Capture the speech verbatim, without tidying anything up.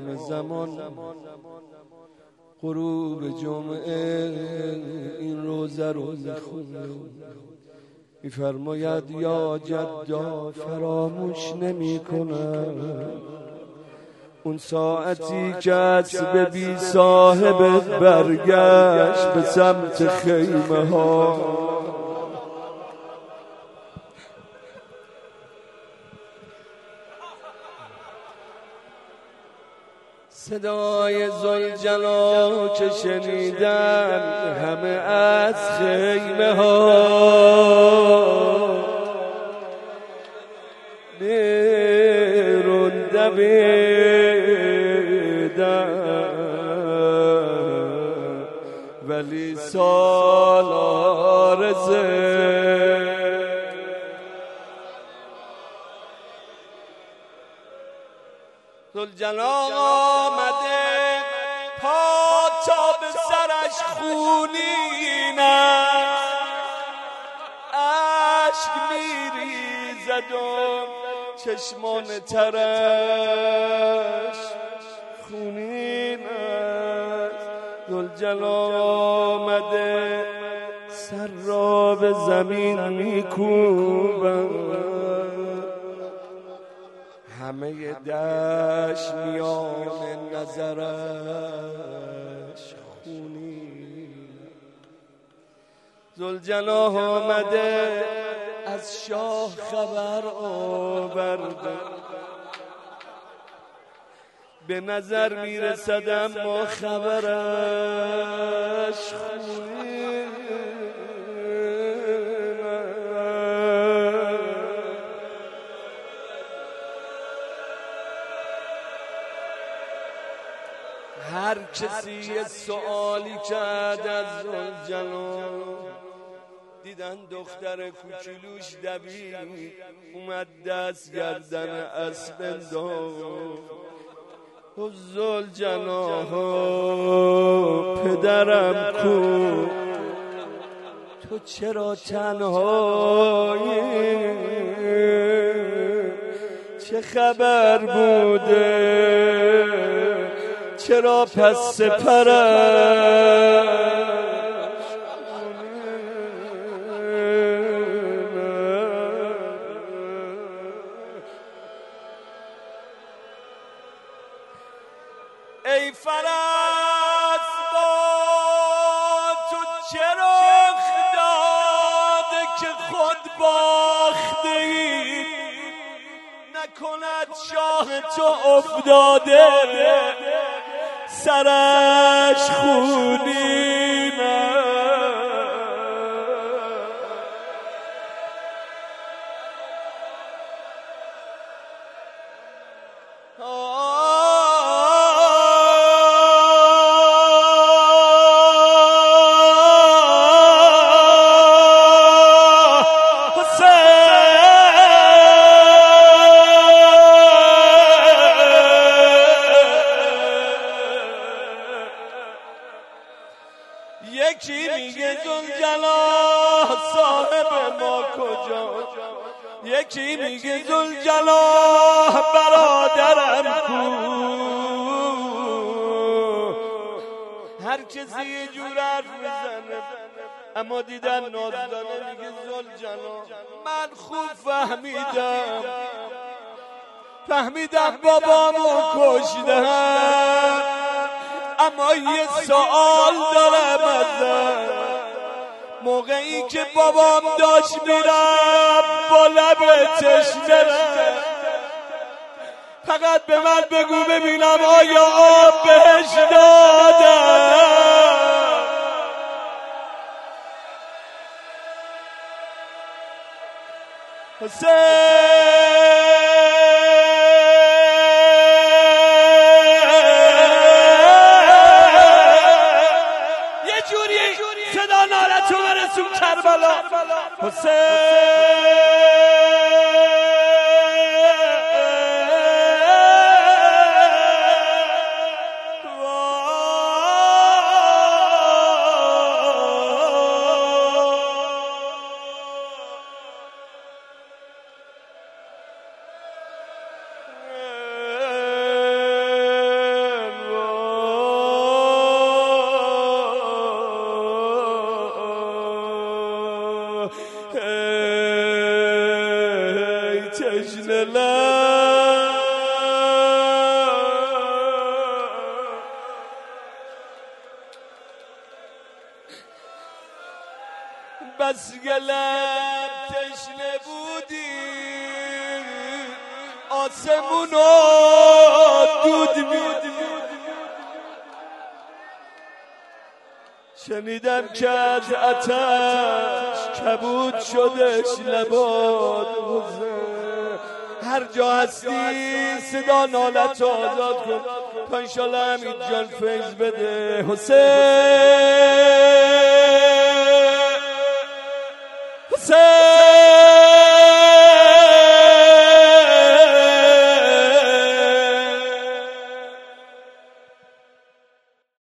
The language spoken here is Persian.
امام زمان غروب جمعه این روزه رو میخونه، میفرماید یا جدا فراموش نمی کنم اون ساعتی که اسب بی صاحبت برگشت به سمت خیمه ها. صدای ذوالجلال که شنیدن همه از خیمه ها بیرون دویدن، ولی سالار زد ذوالجلال آمده پا تا به سرش خونین عشق میریزد و چشمان ترش خونین است. ذوالجلال آمده سر را به زمین میکوبد، همه دشت میان نظرش خونی. ذوالجلال آمده از شاه خبر آورده، به نظر میرسد اما خبرش خونی. هر کسی یه سوالی کرد از ذوالجلال، دیدن دختر کوچولوش دوید اومد دست گردن اسب انداخت. ذوالجلال پدرم کو، تو چرا تنهایی؟ چه خبر بوده؟ چرا پس سپرش ای فرس با تو چرا داده که خود باخته ای؟ نکند شاه تو افتاده سرش خونین یکی میگه ذوالجلال صاحب ما کجا، یکی میگه ذوالجلال برادرم کو. هر کسی یه جور حرف میزنه، اما دیدن نازدانه میگه ذوالجلال من خوب فهمیدم فهمیدم بابامو کشتن، اما یه سوال دارم ازت. موقعی که بابام داشت میرم با لب تشنه فقط به من بگو ببینم آیا آب بهش دادم؟ حسین صدا نالتو برسون کربلا. حسین تشنه لب بس گلم تشنه بودی آسمونو دود میدی شنیدم که از آتش کبود شدش لبات هر جا هستی صدا نالت آزاد کن تا انشالله همین جان فیض بده حسین حسین